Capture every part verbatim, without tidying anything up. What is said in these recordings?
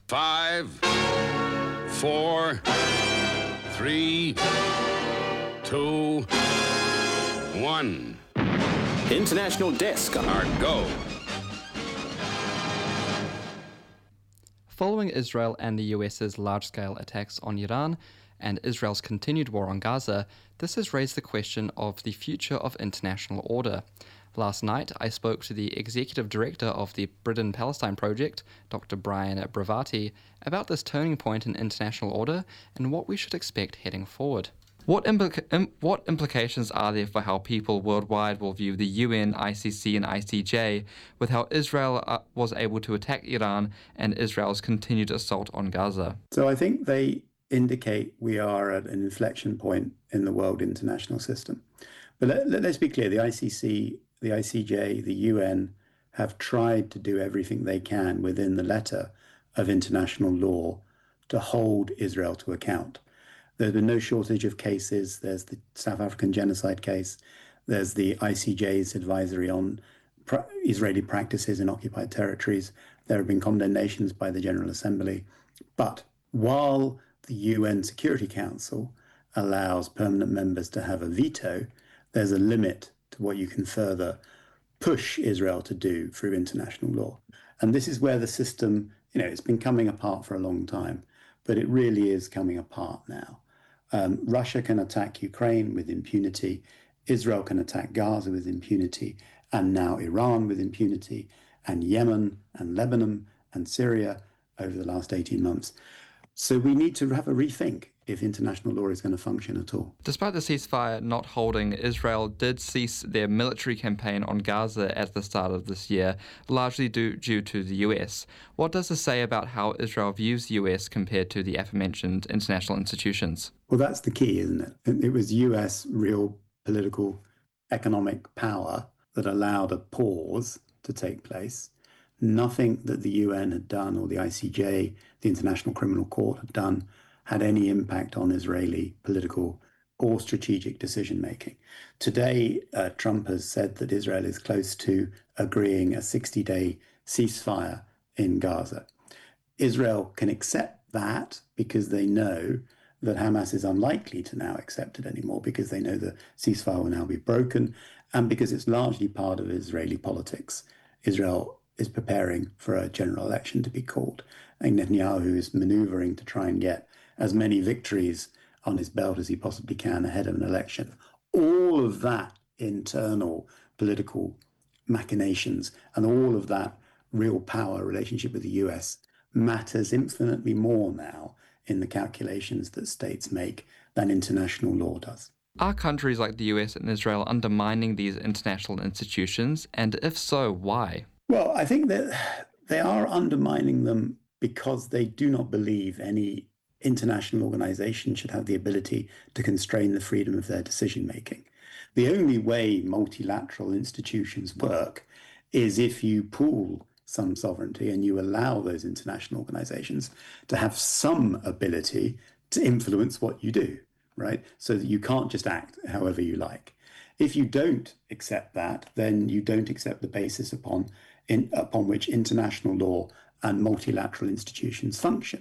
Five, four, three, two, one. International Desk. Our go. Following Israel and the US's large-scale attacks on Iran and Israel's continued war on Gaza, this has raised the question of the future of international order. Last night, I spoke to the executive director of the Britain-Palestine Project, Doctor Brian Bravati, about this turning point in international order and what we should expect heading forward. What, implica- Im- what implications are there for how people worldwide will view the U N, I C C, and I C J, with how Israel uh, was able to attack Iran and Israel's continued assault on Gaza? So I think they indicate we are at an inflection point in the world international system. But let, let, let's be clear, the I C C, the I C J, the U N have tried to do everything they can within the letter of international law to hold Israel to account. There's been no shortage of cases. There's the South African genocide case. There's the I C J's advisory on pra- Israeli practices in occupied territories. There have been condemnations by the General Assembly. But while the U N Security Council allows permanent members to have a veto, there's a limit to what you can further push Israel to do through international law. And this is where the system, you know, it's been coming apart for a long time, but it really is coming apart now. Um, Russia can attack Ukraine with impunity. Israel can attack Gaza with impunity, and now Iran with impunity, and Yemen and Lebanon and Syria over the last eighteen months. So we need to have a rethink if international law is going to function at all. Despite the ceasefire not holding, Israel did cease their military campaign on Gaza at the start of this year, largely due, due to the U S. What does this say about how Israel views the U S compared to the aforementioned international institutions? Well, that's the key, isn't it? It was U S real political economic power that allowed a pause to take place. Nothing that the U N had done or the I C J, the International Criminal Court, had done had any impact on Israeli political or strategic decision-making. Today, uh, Trump has said that Israel is close to agreeing a sixty-day ceasefire in Gaza. Israel can accept that because they know that Hamas is unlikely to now accept it anymore, because they know the ceasefire will now be broken, and because it's largely part of Israeli politics. Israel is preparing for a general election to be called, and Netanyahu is maneuvering to try and get as many victories on his belt as he possibly can ahead of an election. All of that internal political machinations and all of that real power relationship with the U S matters infinitely more now in the calculations that states make than international law does. Are countries like the U S and Israel undermining these international institutions? And if so, why? Well, I think that they are undermining them because they do not believe any international organization should have the ability to constrain the freedom of their decision-making. The only way multilateral institutions work is if you pool some sovereignty and you allow those international organizations to have some ability to influence what you do, right? So that you can't just act however you like. If you don't accept that, then you don't accept the basis upon in, upon which international law and multilateral institutions function.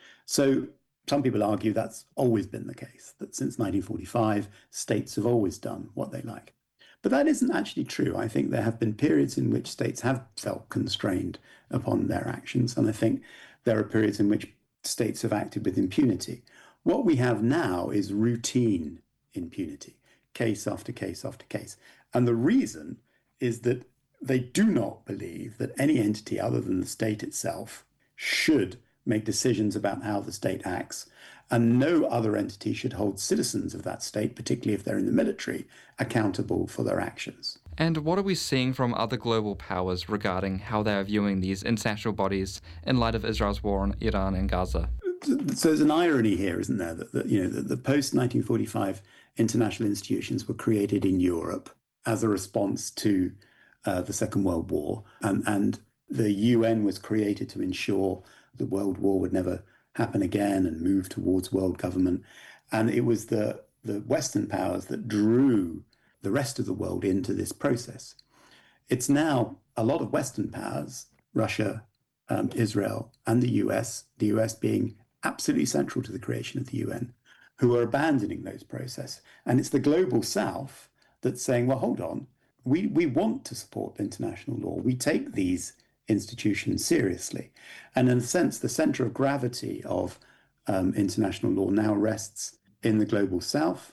So some people argue that's always been the case, that since nineteen forty-five, states have always done what they like. But that isn't actually true. I think there have been periods in which states have felt constrained upon their actions, and I think there are periods in which states have acted with impunity. What we have now is routine impunity, case after case after case. And the reason is that they do not believe that any entity other than the state itself should make decisions about how the state acts, and no other entity should hold citizens of that state, particularly if they're in the military, accountable for their actions. And what are we seeing from other global powers regarding how they are viewing these international bodies in light of Israel's war on Iran and Gaza? So there's an irony here, isn't there, that, that you know, the, the post nineteen forty-five international institutions were created in Europe as a response to uh, the Second World War, and, and the U N was created to ensure the World War would never happen again and move towards world government. And it was the, the Western powers that drew the rest of the world into this process. It's now a lot of Western powers, Russia, um, Israel and the U S, the U S being absolutely central to the creation of the U N, who are abandoning those processes. And it's the global South that's saying, well, hold on, we, we want to support international law. We take these institutions seriously. And in a sense, the center of gravity of um, international law now rests in the global South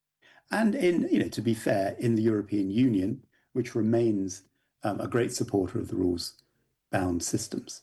and in, you know, to be fair, in the European Union, which remains um, a great supporter of the rules-bound systems.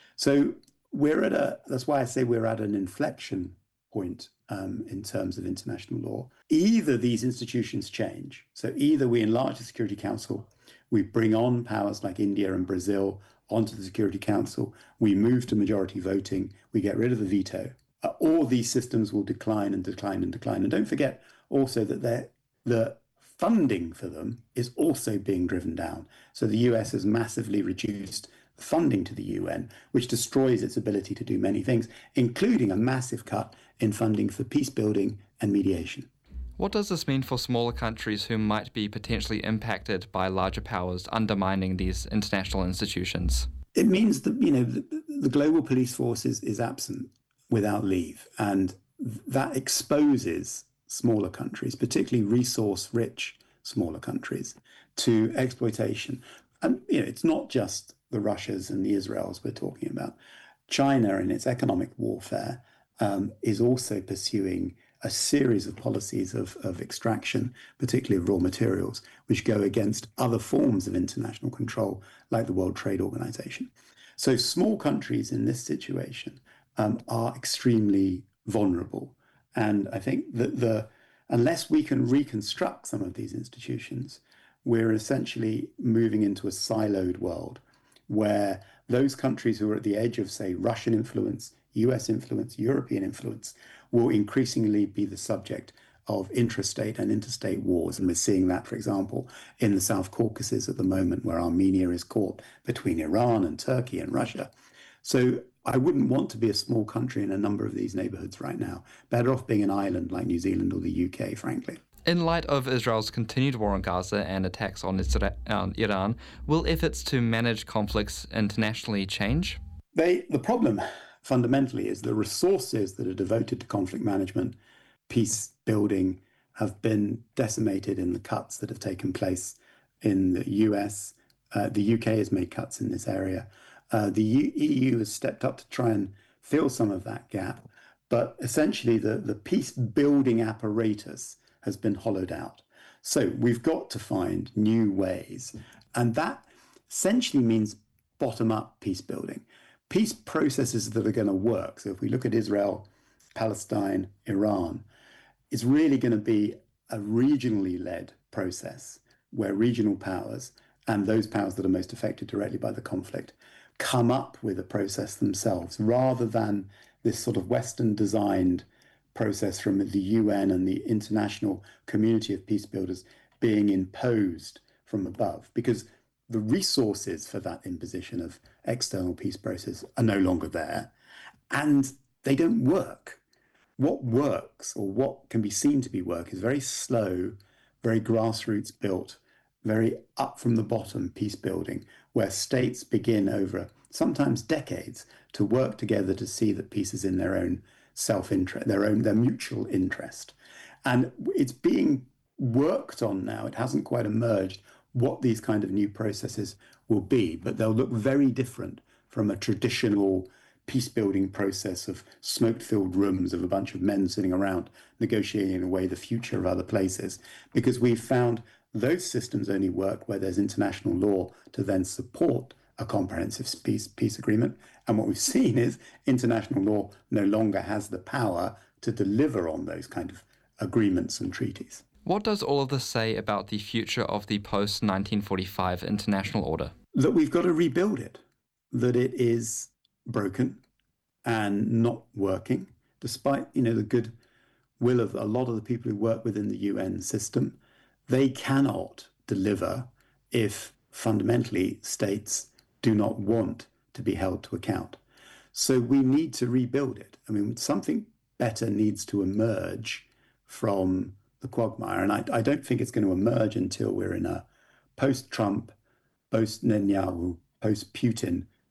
So we're at a, that's why I say we're at an inflection point um, in terms of international law. Either these institutions change, so either we enlarge the Security Council, we bring on powers like India and Brazil onto the Security Council, we move to majority voting, we get rid of the veto, uh, all these systems will decline and decline and decline. And don't forget also that the funding for them is also being driven down. So the U S has massively reduced funding to the U N, which destroys its ability to do many things, including a massive cut in funding for peace building and mediation. What does this mean for smaller countries who might be potentially impacted by larger powers undermining these international institutions? It means that, you know, the, the global police force is, is absent without leave, and that exposes smaller countries, particularly resource-rich smaller countries, to exploitation. And, you know, it's not just the Russias and the Israels we're talking about. China, in its economic warfare, um, is also pursuing a series of policies of, of extraction, particularly of raw materials, which go against other forms of international control, like the World Trade Organization. So small countries in this situation um, are extremely vulnerable. And I think that the unless we can reconstruct some of these institutions, we're essentially moving into a siloed world where those countries who are at the edge of, say, Russian influence, U S influence, European influence, will increasingly be the subject of intrastate and interstate wars. And we're seeing that, for example, in the South Caucasus at the moment, where Armenia is caught between Iran and Turkey and Russia. So I wouldn't want to be a small country in a number of these neighborhoods right now. Better off being an island like New Zealand or the U K, frankly. In light of Israel's continued war on Gaza and attacks on Iran, will efforts to manage conflicts internationally change? They, the problem, fundamentally, is the resources that are devoted to conflict management, peace building, have been decimated in the cuts that have taken place in the U S. Uh, the U K has made cuts in this area. Uh, the U- E U has stepped up to try and fill some of that gap. But essentially, the, the peace building apparatus has been hollowed out. So we've got to find new ways. And that essentially means bottom-up peace building. Peace processes that are going to work. So if we look at Israel, Palestine, Iran, it's really going to be a regionally led process where regional powers and those powers that are most affected directly by the conflict come up with a process themselves, rather than this sort of Western designed process from the U N and the international community of peace builders being imposed from above, because the resources for that imposition of external peace process are no longer there, and they don't work. What works, or what can be seen to be work, is very slow, very grassroots built, very up from the bottom peace building, where states begin over sometimes decades to work together to see that peace is in their own self-interest, their own, their mutual interest. And it's being worked on now. It hasn't quite emerged what these kind of new processes will be, but they'll look very different from a traditional peace-building process of smoke-filled rooms of a bunch of men sitting around negotiating away the future of other places, because we've found those systems only work where there's international law to then support a comprehensive peace, peace agreement. And what we've seen is international law no longer has the power to deliver on those kind of agreements and treaties. What does all of this say about the future of the post nineteen forty-five international order? That we've got to rebuild it, that it is broken and not working, despite, you know, the good will of a lot of the people who work within the U N system. They cannot deliver if fundamentally states do not want to be held to account. So we need to rebuild it. I mean, something better needs to emerge from the quagmire. And I, I don't think it's going to emerge until we're in a post-Trump, post-Netanyahu, post-Putin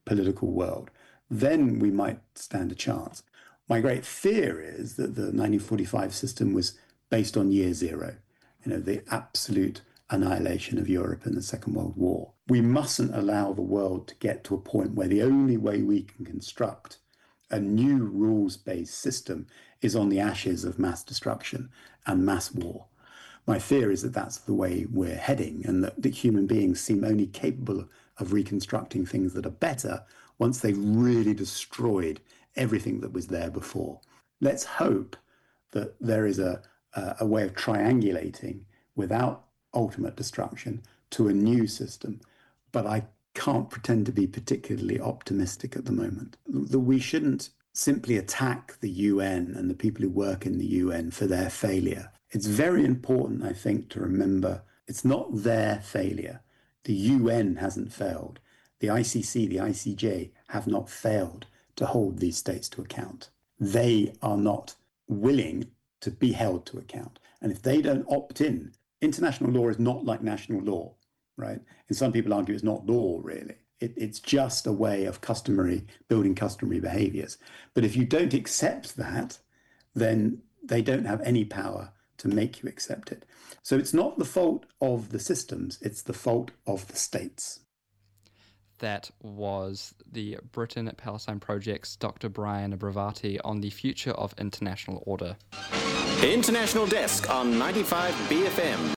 political world, then we might stand a chance. My great fear is that the nineteen forty-five system was based on year zero, you know, the absolute annihilation of Europe in the Second World War. We mustn't allow the world to get to a point where the only way we can construct a new rules-based system is on the ashes of mass destruction and mass war. My fear is that that's the way we're heading, and that, that human beings seem only capable of reconstructing things that are better once they've really destroyed everything that was there before. Let's hope that there is a, a, a way of triangulating without ultimate destruction to a new system, but I can't pretend to be particularly optimistic at the moment. That we shouldn't simply attack the U N and the people who work in the U N for their failure. It's very important, I think, to remember it's not their failure. The U N hasn't failed. The I C C, the I C J have not failed to hold these states to account. They are not willing to be held to account. And if they don't opt in, international law is not like national law, right? And some people argue it's not law, really. It, it's just a way of customary, building customary behaviors. But if you don't accept that, then they don't have any power to make you accept it. So it's not the fault of the systems, it's the fault of the states. That was the Britain-Palestine Project's Doctor Brian Bravati on the future of international order. International Desk on ninety-five B F M.